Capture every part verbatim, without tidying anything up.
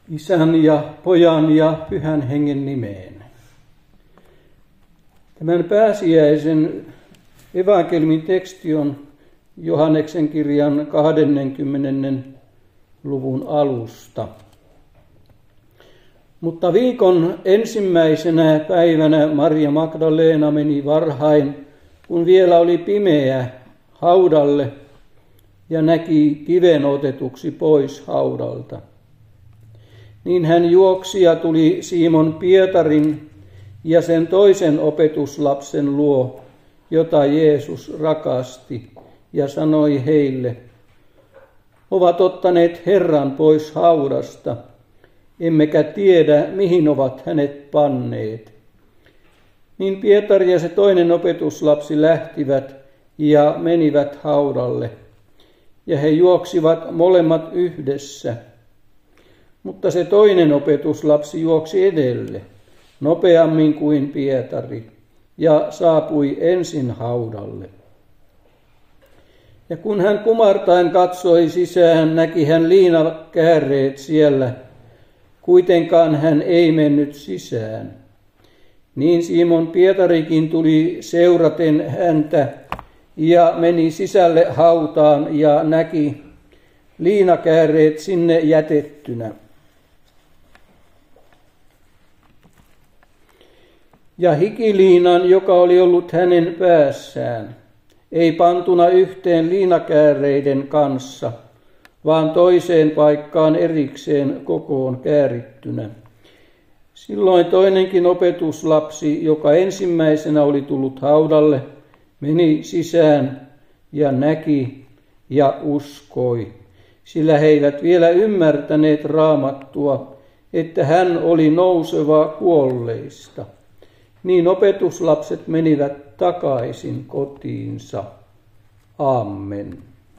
Isän ja Pojan ja Pyhän Hengen nimeen. Tämän pääsiäisen evankeliumin teksti on Johanneksen kirjan kahdenkymmenen luvun alusta. Mutta viikon ensimmäisenä päivänä Maria Magdalena meni varhain, kun vielä oli pimeä, haudalle ja näki kiven otetuksi pois haudalta. Niin hän juoksi ja tuli Simon Pietarin ja sen toisen opetuslapsen luo, jota Jeesus rakasti, ja sanoi heille: ovat ottaneet Herran pois haudasta, emmekä tiedä, mihin ovat hänet panneet. Niin Pietari ja se toinen opetuslapsi lähtivät ja menivät haudalle, ja he juoksivat molemmat yhdessä. Mutta se toinen opetuslapsi juoksi edelle, nopeammin kuin Pietari, ja saapui ensin haudalle. Ja kun hän kumartaen katsoi sisään, näki hän liinakääreet siellä, kuitenkaan hän ei mennyt sisään. Niin Simon Pietarikin tuli seuraten häntä ja meni sisälle hautaan ja näki liinakääreet sinne jätettynä. Ja hikiliinan, joka oli ollut hänen päässään, ei pantuna yhteen liinakääreiden kanssa, vaan toiseen paikkaan erikseen kokoon käärittynä. Silloin toinenkin opetuslapsi, joka ensimmäisenä oli tullut haudalle, meni sisään ja näki ja uskoi, sillä he eivät vielä ymmärtäneet Raamattua, että hän oli nouseva kuolleista. Niin opetuslapset menivät takaisin kotiinsa. Amen.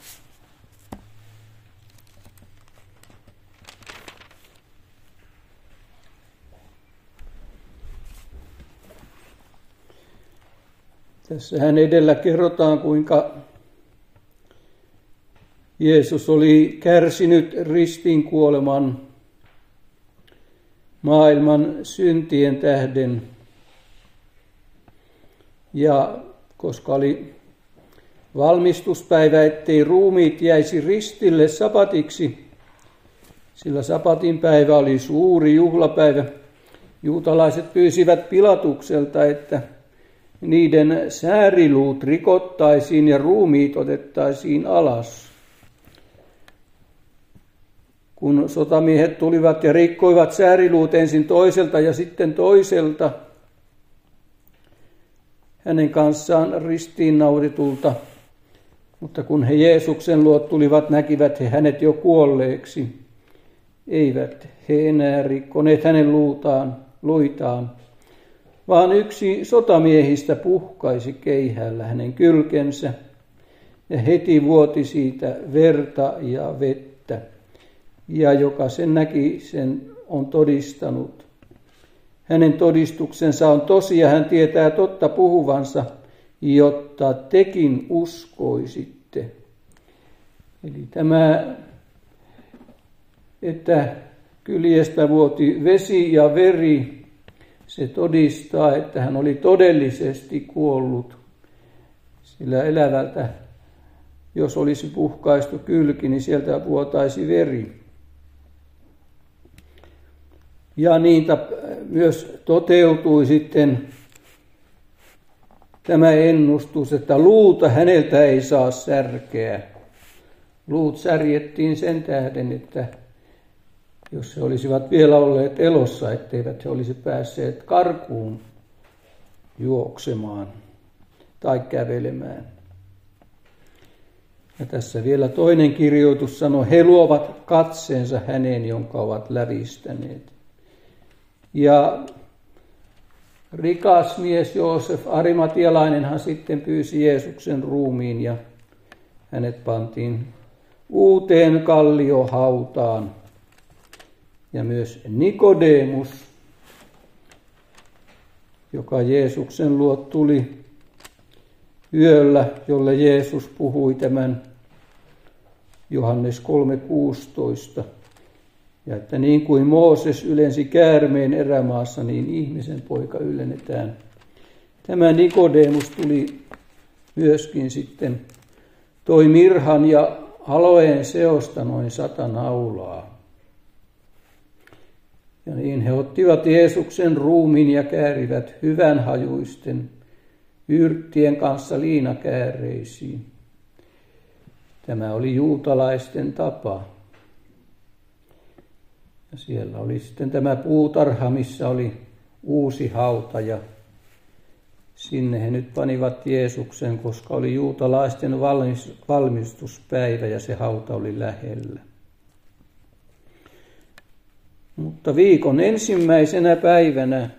Tässähän edellä kerrotaan, kuinka Jeesus oli kärsinyt ristinkuoleman maailman syntien tähden. Ja koska oli valmistuspäivä, ettei ruumiit jäisi ristille sapatiksi, sillä sapatin päivä oli suuri juhlapäivä, juutalaiset pyysivät Pilatukselta, että niiden sääriluut rikottaisiin ja ruumiit otettaisiin alas. Kun sotamiehet tulivat ja rikkoivat sääriluut ensin toiselta ja sitten toiselta, hänen kanssaan ristiinnauritulta, mutta kun he Jeesuksen luo tulivat, näkivät he hänet jo kuolleeksi. Eivät he enää rikkoneet hänen luutaan, luitaan, vaan yksi sotamiehistä puhkaisi keihäällä hänen kylkensä, ja heti vuoti siitä verta ja vettä. Ja joka sen näki, sen on todistanut. Hänen todistuksensa on tosi ja hän tietää totta puhuvansa, jotta tekin uskoisitte. Eli tämä, että kyljestä vuoti vesi ja veri, se todistaa, että hän oli todellisesti kuollut. Sillä elävältä, jos olisi puhkaistu kylki, niin sieltä vuotaisi veri. Ja niitä myös toteutui sitten tämä ennustus, että luuta häneltä ei saa särkeä. Luut särjettiin sen tähden, että jos he olisivat vielä olleet elossa, etteivät he olisi päässeet karkuun juoksemaan tai kävelemään. Ja tässä vielä toinen kirjoitus sanoi, he luovat katseensa häneen, jonka ovat lävistäneet. Ja rikas mies Joosef Arimatialainenhan sitten pyysi Jeesuksen ruumiin ja hänet pantiin uuteen kalliohautaan. Ja myös Nikodemus, joka Jeesuksen luo tuli yöllä, jolle Jeesus puhui tämän Johannes kolme kuusitoista. Ja että niin kuin Mooses ylensi käärmeen erämaassa, niin ihmisen poika ylennetään. Tämä Nikodemus tuli myöskin sitten, toi mirhan ja aloeen seosta noin sata naulaa. Ja niin he ottivat Jeesuksen ruumiin ja käärivät hyvänhajuisten yrttien kanssa liinakääreisiin. Tämä oli juutalaisten tapa. Ja siellä oli sitten tämä puutarha, missä oli uusi hauta, ja sinne he nyt panivat Jeesuksen, koska oli juutalaisten valmistuspäivä ja se hauta oli lähellä. Mutta viikon ensimmäisenä päivänä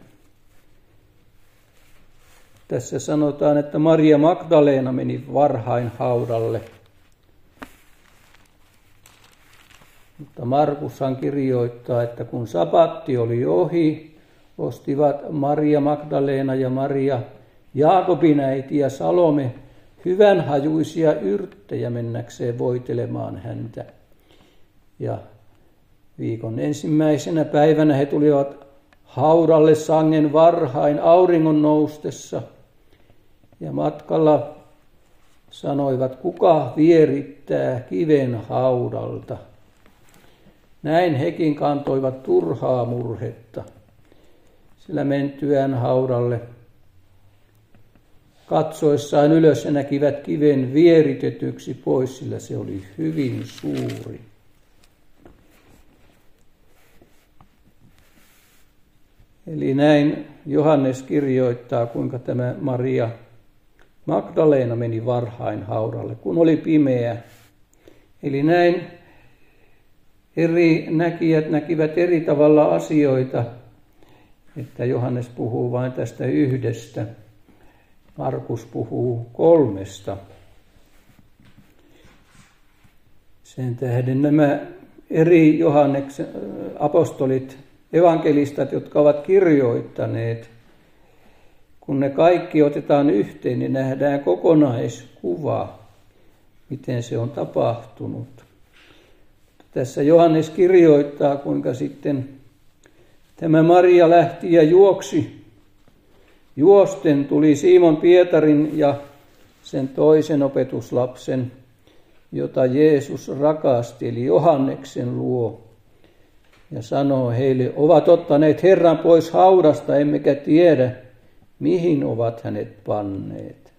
tässä sanotaan, että Maria Magdalena meni varhain haudalle. Mutta Markushan kirjoittaa, että kun sabatti oli ohi, ostivat Maria Magdalena ja Maria Jaakobin äiti ja Salome hyvänhajuisia yrttejä mennäkseen voitelemaan häntä. Ja viikon ensimmäisenä päivänä he tulivat haudalle sangen varhain auringon noustessa. Ja matkalla sanoivat, kuka vierittää kiven haudalta. Näin hekin kantoivat turhaa murhetta, sillä mentyään haudalle katsoessaan ylös ja näkivät kiven vieritetyksi pois, sillä se oli hyvin suuri. Eli näin Johannes kirjoittaa, kuinka tämä Maria Magdalena meni varhain haudalle, kun oli pimeä. Eli näin eri näkijät näkivät eri tavalla asioita, että Johannes puhuu vain tästä yhdestä, Markus puhuu kolmesta. Sen tähden nämä eri Johanneksen apostolit, evankelistat, jotka ovat kirjoittaneet, kun ne kaikki otetaan yhteen, niin nähdään kokonaiskuva, miten se on tapahtunut. Tässä Johannes kirjoittaa, kuinka sitten tämä Maria lähti ja juoksi. Juosten tuli Simon Pietarin ja sen toisen opetuslapsen, jota Jeesus rakasti, eli Johanneksen luo. Ja sanoo heille, ovat ottaneet Herran pois haudasta, emmekä tiedä, mihin ovat hänet panneet.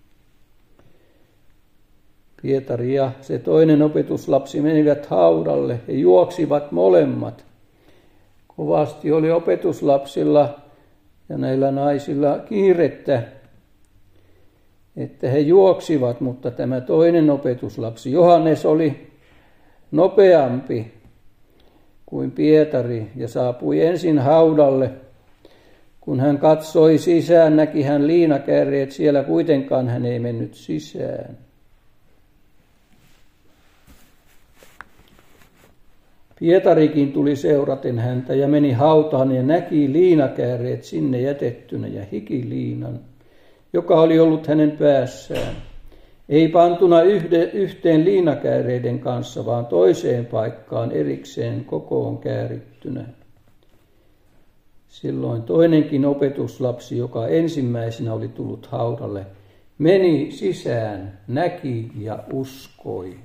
Pietari ja se toinen opetuslapsi menivät haudalle. He juoksivat molemmat. Kovasti oli opetuslapsilla ja näillä naisilla kiirettä, että he juoksivat, mutta tämä toinen opetuslapsi, Johannes, oli nopeampi kuin Pietari ja saapui ensin haudalle. Kun hän katsoi sisään, näki hän liinakääreet, siellä kuitenkaan hän ei mennyt sisään. Pietarikin tuli seuraten häntä ja meni hautaan ja näki liinakääreet sinne jätettynä ja hikiliinan, joka oli ollut hänen päässään. Ei pantuna yhde, yhteen liinakääreiden kanssa, vaan toiseen paikkaan erikseen kokoon käärittynä. Silloin toinenkin opetuslapsi, joka ensimmäisenä oli tullut haudalle, meni sisään, näki ja uskoi.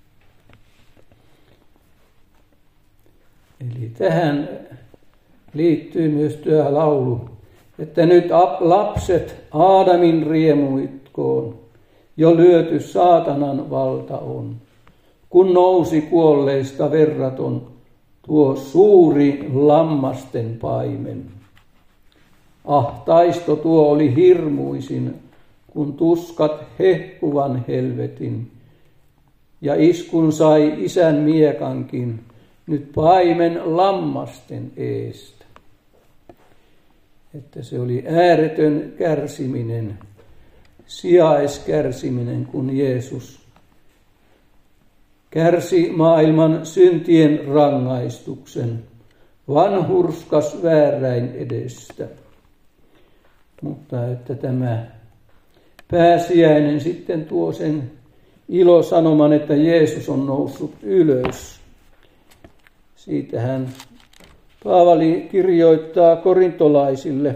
Eli tähän liittyy myös tuo laulu, että nyt lapset Aadamin riemuitkoon, jo lyöty saatanan valta on, kun nousi kuolleista verraton tuo suuri lammasten paimen. Ah, taisto tuo oli hirmuisin, kun tuskat hehkuvan helvetin, ja iskun sai isän miekankin, nyt paimen lammasten eestä. Että se oli ääretön kärsiminen, sijaiskärsiminen, kun Jeesus kärsi maailman syntien rangaistuksen, vanhurskas vääräin edestä. Mutta että tämä pääsiäinen sitten tuo sen ilosanoman, että Jeesus on noussut ylös. Siitähän Paavali kirjoittaa korintolaisille,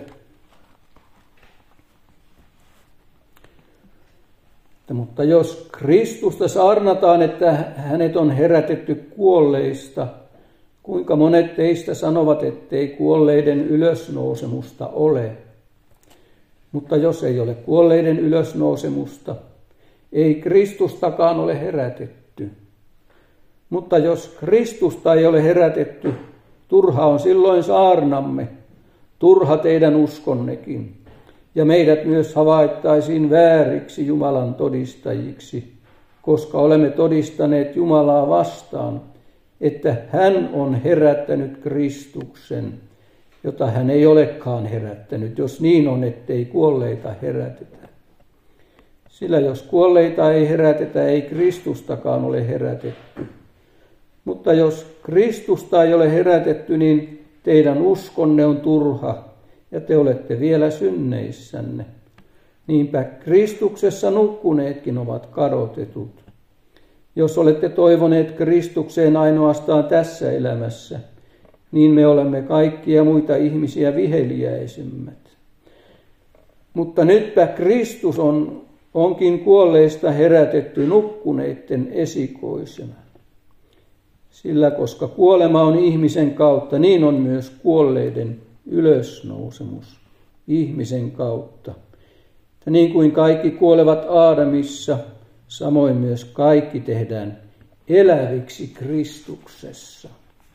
mutta jos Kristusta saarnataan, että hänet on herätetty kuolleista, kuinka monet teistä sanovat, ettei kuolleiden ylösnousemusta ole? Mutta jos ei ole kuolleiden ylösnousemusta, ei Kristustakaan ole herätetty. Mutta jos Kristusta ei ole herätetty, turha on silloin saarnamme, turha teidän uskonnekin. Ja meidät myös havaittaisiin vääriksi Jumalan todistajiksi, koska olemme todistaneet Jumalaa vastaan, että hän on herättänyt Kristuksen, jota hän ei olekaan herättänyt, jos niin on, ettei kuolleita herätetä. Sillä jos kuolleita ei herätetä, ei Kristustakaan ole herätetty. Mutta jos Kristusta ei ole herätetty, niin teidän uskonne on turha ja te olette vielä synneissänne. Niinpä Kristuksessa nukkuneetkin ovat kadotetut. Jos olette toivoneet Kristukseen ainoastaan tässä elämässä, niin me olemme kaikkia muita ihmisiä viheliäisemmät. Mutta nytpä Kristus on, onkin kuolleista herätetty nukkuneiden esikoisena. Sillä koska kuolema on ihmisen kautta, niin on myös kuolleiden ylösnousemus ihmisen kautta. Ja niin kuin kaikki kuolevat Aadamissa, samoin myös kaikki tehdään eläviksi Kristuksessa.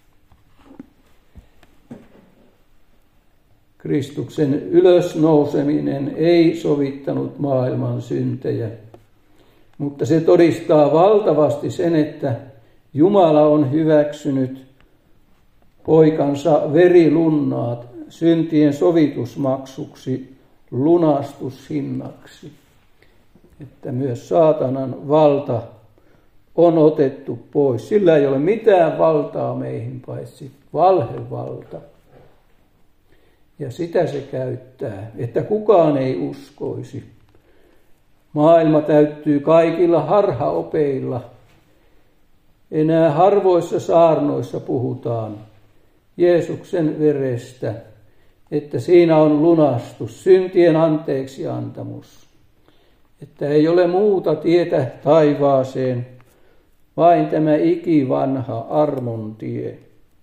Kristuksen ylösnouseminen ei sovittanut maailman syntejä, mutta se todistaa valtavasti sen, että Jumala on hyväksynyt poikansa verilunnaat syntien sovitusmaksuksi, lunastushinnaksi. Että myös saatanan valta on otettu pois. Sillä ei ole mitään valtaa meihin paitsi valhevalta. Ja sitä se käyttää, että kukaan ei uskoisi. Maailma täyttyy kaikilla harhaopeilla. Enää harvoissa saarnoissa puhutaan Jeesuksen verestä, että siinä on lunastus, syntien anteeksiantamus. Että ei ole muuta tietä taivaaseen, vain tämä ikivanha armon tie.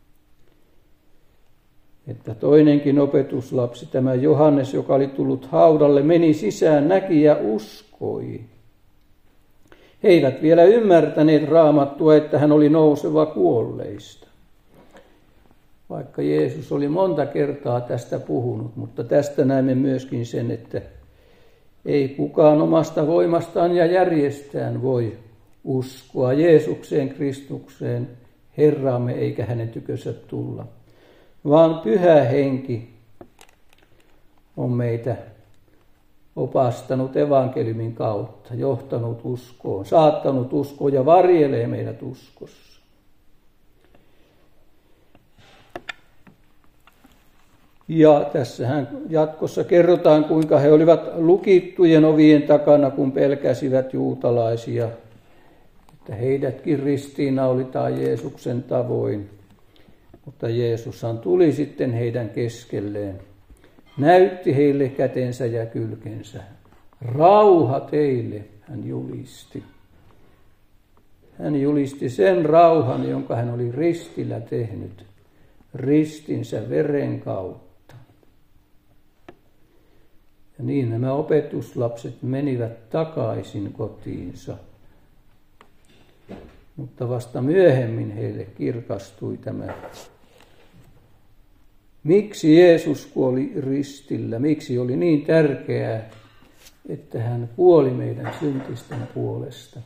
Että toinenkin opetuslapsi, tämä Johannes, joka oli tullut haudalle, meni sisään, näki ja uskoi. He eivät vielä ymmärtäneet Raamattua, että hän oli nouseva kuolleista. Vaikka Jeesus oli monta kertaa tästä puhunut, mutta tästä näemme myöskin sen, että ei kukaan omasta voimastaan ja järjestään voi uskoa Jeesukseen, Kristukseen, Herraamme, eikä hänen tykönsä tulla. Vaan Pyhä Henki on meitä opastanut evankeliumin kautta, johtanut uskoon, saattanut uskoon ja varjelee meidät uskossa. Ja tässähän jatkossa kerrotaan, kuinka he olivat lukittujen ovien takana, kun pelkäsivät juutalaisia, että heidätkin ristiinnaulitaan Jeesuksen tavoin. Mutta Jeesushan tuli sitten heidän keskelleen, näytti heille kätensä ja kylkensä. Rauha teille, hän julisti. Hän julisti sen rauhan, jonka hän oli ristillä tehnyt, ristinsä veren kautta. Ja niin nämä opetuslapset menivät takaisin kotiinsa. Mutta vasta myöhemmin heille kirkastui tämä. Miksi Jeesus kuoli ristillä? Miksi oli niin tärkeää, että hän kuoli meidän syntisten puolesta?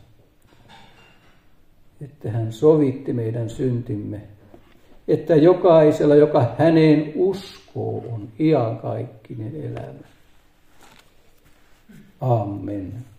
Että hän sovitti meidän syntimme. Että jokaisella, joka häneen uskoo, on iankaikkinen elämä. Amen.